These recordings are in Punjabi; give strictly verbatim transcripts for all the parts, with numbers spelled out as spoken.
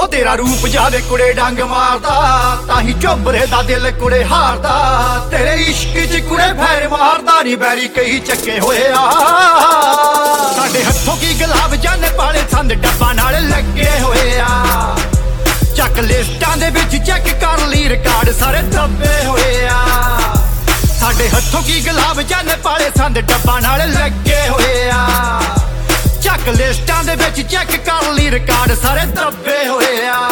ਉਹ ਤੇਰਾ ਰੂਪ ਜਾਦੇ ਕੁੜੇ ਡੰਗ ਮਾਰਦਾ, ਤਾਂ ਹੀ ਝੋਬਰੇ ਦਾ ਦਿਲ ਕੁੜੇ ਹਾਰਦਾ। ਤੇਰੇ ਇਸ਼ਕ ਚ ਕੁੜੇ ਫੈਰ ਮਾਰਦਾ, ਨੀ ਬੈਰੀ ਕਈ ਚੱਕੇ ਹੋਏ ਆ। ਸਾਡੇ ਹੱਥੋਂ ਕੀ ਗੁਲਾਬ ਜਾਨੇ ਪਾਲੇ ਸੰਦ ਡੱਬਾ ਨਾਲ ਲੱਗੇ ਹੋਏ ਆ। ਚੱਕ ਲਿਸਟਾਂ ਦੇ ਵਿੱਚ ਚੈੱਕ ਕਰ ਲਈ ਰਿਕਾਰਡ ਸਾਰੇ ਦੱਬੇ ਹੋਏ ਆ। ਸਾਡੇ ਹੱਥੋਂ ਕੀ ਗੁਲਾਬ ਜਾਨੇ ਪਾਲੇ ਸੰਦ ਡੱਬਾ ਨਾਲ ਲੱਗੇ ਹੋਏ ਆ। ਚੱਕ ਲਿਸਟਾਂ ਦੇ ਵਿੱਚ ਚੈੱਕ ਕਰ ਲਈ ਰਿਕਾਰਡ ਸਾਰੇ ਦੱਬੇ ਹੋਏ ਆ।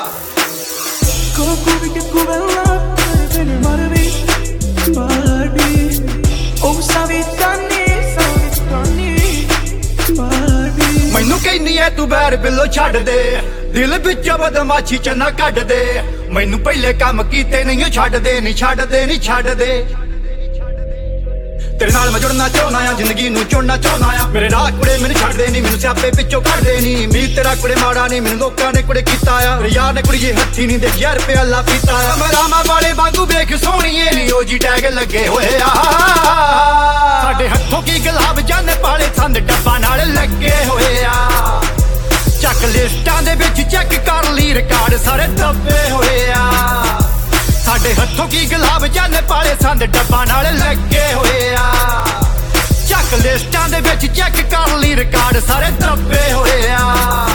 ਮੈਨੂੰ ਕਹਿੰਦੀ ਐ ਤੂੰ ਬੈਰ ਬਿੱਲੋ ਛੱਡ ਦੇ, ਦਿਲ ਵਿੱਚੋਂ ਬਦਮਾਸ਼ੀ ਚ ਨਾ ਕੱਢ ਦੇ। ਮੈਨੂੰ ਪਹਿਲੇ ਕੰਮ ਕੀਤੇ ਨਹੀਂ ਛੱਡਦੇ, ਨਹੀਂ ਛੱਡਦੇ, ਨਹੀਂ ਛੱਡਦੇ। ਤੇਰੇ ਨਾਲ ਮੈਂ ਜੁੜਨਾ ਚਾਹੁੰਦਾ ਆ, ਜ਼ਿੰਦਗੀ ਨੂੰ ਚੁਣਨਾ ਚਾਹੁੰਦਾ ਆ। ਮੇਰੇ ਰਾਹ ਕੁੜੇ ਮੈਨੂੰ ਛੱਡਦੇ ਨਹੀਂ, ਮੈਨੂੰ ਸਿਆਪੇ ਵਿੱਚੋਂ ਕੱਢਦੇ ਨਹੀਂ। ਮੀਤ ਤੇਰਾ ਕੁੜੇ ਮਾੜਾ ਨਹੀਂ, ਮੈਨੂੰ ਲੋਕਾਂ ਨੇ ਕੁੜੇ ਕੀਤਾ ਆ। ਮੇਰੇ ਯਾਰ ਨੇ ਕੁੜੀਏ ਹੱਥੀ ਨਹੀਂ ਦੇਖਿਆ ਰੁਪਿਆ ਲਾ ਪੀਤਾ ਆ। ਮਰਾਮਾ ਵਾਲੇ ਵਾਂਗੂ ਵੇਖ ਸੋਹਣੀਏ ਨੀ ਓ ਜੀ ਟੈਗ ਲੱਗੇ ਹੋਏ ਆ। ਸਾਡੇ ਹੱਥੋਂ ਕੀ ਗੁਲਾਬ ਜਾਨੇ ਪਾਲੇ ਸੰਦ ਡੱਬਾ ਨਾਲ ਲੱਗੇ ਹੋਏ ਆ। ਚੱਕ ਲਿਸਟਾਂ ਦੇ ਵਿੱਚ ਚੈੱਕ ਕਰ ਲਈ ਰਿਕਾਰਡ ਸਾਰੇ ਦੱਬੇ ਹੋਏ ਆ। ਸਾਡੇ ਹੱਥੋਂ ਕੀ ਗੁਲਾਬ ਜਾਨੇ ਪਾਲੇ ਸੰਦ ਡੱਬਾ ਨਾਲ ਲੱਗੇ ਹੋਏ ਆ। ਚੱਕ ਲਿਸਟਾਂ ਦੇ ਵਿੱਚ ਚੈੱਕ ਕਰ ਲਈ ਰਿਕਾਰਡ ਸਾਰੇ ਦੱਬੇ ਹੋਏ ਆ।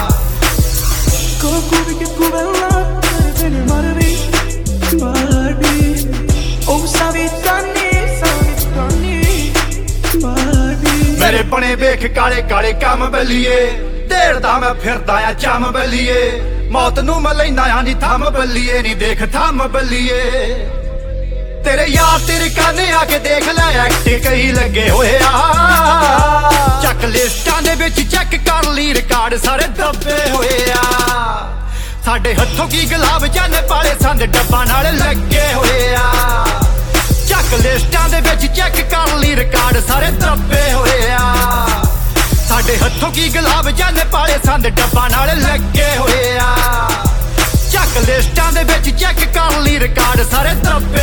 ਮੇਰੇ ਬਣੇ ਵੇਖ ਕਾਲੇ ਕਾਲੇ ਕੰਮ ਬੱਲੀਏ, ਢੇਰ ਦਾ ਮੈਂ ਫਿਰਦਾ ਆ ਚਮ ਬੱਲੀਏ। ਮੌਤ ਨੂੰ ਮੈਂ ਲੈਂਦਾ ਆ ਨੀ ਥੰਮ ਬੱਲੀਏ, ਨੀ ਦੇਖ ਥੰਮ ਬੱਲੀਏ। ਤੇਰੇ ਯਾਰ ਤੇਰੇ ਕਾਨੇ ਆ ਕੇ ਦੇਖ ਲੈ ਐਕਟ ਕਈ ਲੱਗੇ ਹੋਏ ਆ। ਚੱਕ ਲਿਸਟਾਂ ਦੇ ਵਿੱਚ ਚੈੱਕ ਕਰ ਲਈ ਰਿਕਾਰਡ ਸਾਰੇ ਦੱਬੇ ਹੋਏ ਆ। ਸਾਡੇ ਹੱਥੋਂ ਕੀ ਗੁਲਾਬ ਜਾਨੇ ਪਾਲੇ ਸੰਦ ਡੱਬਾ ਨਾਲ ਲੱਗੇ ਹੋਏ ਆ। ਚੱਕ ਲਿਸਟਾਂ ਦੇ ਵਿੱਚ ਚੈੱਕ ਕਰ ਲਈ ਰਿਕਾਰਡ ਸਾਰੇ ਦੱਬੇ ਹੋਏ ਆ। ਸਾਡੇ ਹੱਥੋਂ ਕੀ ਗੁਲਾਬ ਜਾਨੇ ਪਾਲੇ ਸੰਦ ਡੱਬਾ ਨਾਲ ਲੱਗੇ ਹੋਏ ਆ। ਚੱਕ ਲਿਸਟਾਂ ਦੇ ਵਿੱਚ ਚੈੱਕ ਕਰ ਲਈ ਰਿਕਾਰਡ ਸਾਰੇ ਦੱਬੇ